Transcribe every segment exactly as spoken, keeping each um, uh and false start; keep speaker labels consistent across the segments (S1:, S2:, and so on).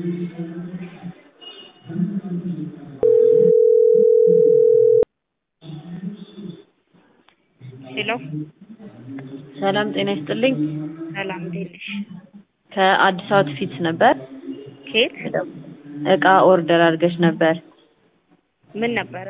S1: ሄሎ
S2: ሰላም ጤና ይስጥልኝ።
S1: ሰላም እንዴት ነሽ?
S2: ከአዲስ አውትፊትስ ነበር።
S1: ከየት?
S2: እቃ ኦርደር አድርገሽ ነበር።
S1: ምን ነበረ?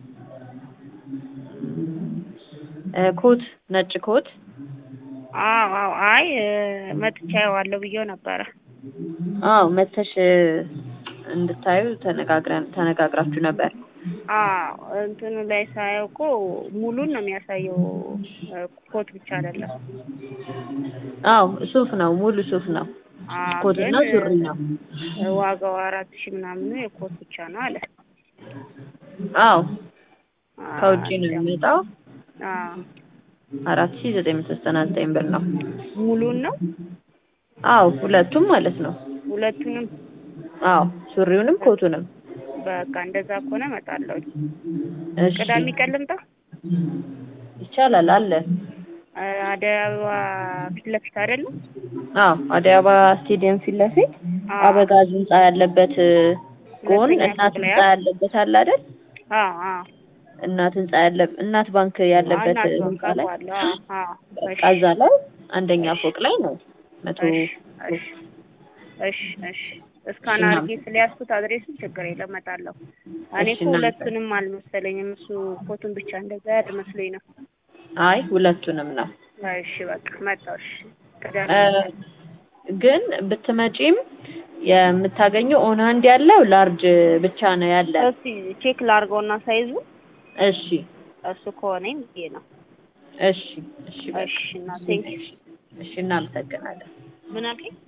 S2: እ ኮት ነጭ ኮት።
S1: አዎ አዎ አይ መጥቻ አየዋለሁ ብዬው ነበረ።
S2: አዎ መተሽ እንድታዩ ተነጋግረን ተነጋግራችሁ ነበር።
S1: አዎ እንትኑ ላይ ሳየው እኮ ሙሉን ነው የሚያሳየው፣ ኮት ብቻ አይደለም።
S2: አዎ ሱፍ ነው፣ ሙሉ ሱፍ ነው።
S1: አዎ
S2: ኮትና
S1: ግን
S2: ሱሪ ነው።
S1: ዋጋው አራት ሺህ ምናምን ነው፣ የኮት ብቻ ነው አለ።
S2: አዎ ከውጪ
S1: አዎ
S2: ነው የሚመጣው።
S1: አዎ
S2: አራት ሺህ ዘጠኝ መቶ ዘጠና ዘጠኝ ብር ነው።
S1: ሙሉን ነው?
S2: አዎ ሁለቱም ማለት ነው።
S1: ሁለቱንም?
S2: አዎ ሱሪውንም ኮቱንም።
S1: በቃ እንደዛ ከሆነ እመጣለሁ።
S2: እሺ
S1: ቅዳሜ ቀን ልምጣ?
S2: ይቻላል አለ።
S1: አደይ አበባ ፊት ለፊት አይደለም?
S2: አዎ አደይ አበባ ስቴዲየም ፊት ለፊት
S1: አዎ
S2: አበጋዝ ህንጻ ያለበት ጎን
S1: ሁለተኛ
S2: እናት
S1: ፎቅ ላይ
S2: ህንጻ ያለበት አለ አይደል?
S1: አዎ አዎ
S2: እናት ህንጻ ያለ እናት ባንክ ያለበት
S1: እናት ባንክ
S2: ህንጻ ላይ
S1: አውቀዋለሁ። አዎ አዎ እሺ
S2: ከዛ ላይ አንደኛ
S1: እሺ
S2: ፎቅ ላይ ነው። መቶ
S1: እሺ እሺ እሺ እሺ እስካን አድርጌ ስለያዝኩት አድሬሱን ችግር የለም እመጣለሁ። እኔ
S2: እሺ
S1: እኮ
S2: እናንተ
S1: ሁለቱንም አልመሰለኝም፣ እሱ ኮቱን ብቻ እንደዛ ያድ መስሎኝ ነው።
S2: አይ ሁለቱንም ነው።
S1: እሺ በቃ መጣሁ። እሺ ቅዳሜ
S2: እ
S1: ልምጣ?
S2: ግን ብትመጪም የምታገኘው ኦን ሃንድ ያለው ላርጅ ብቻ ነው ያለ።
S1: እስቲ ቼክ ላድርገውና ሳይዙ
S2: እሺ
S1: እሱ ከሆነኝ ይሄ ነው።
S2: እሺ እሺ በቃ
S1: እሺ እና ቴንክ ዩ።
S2: እሺ እናመሰግናለን።
S1: ምን አልከኝ?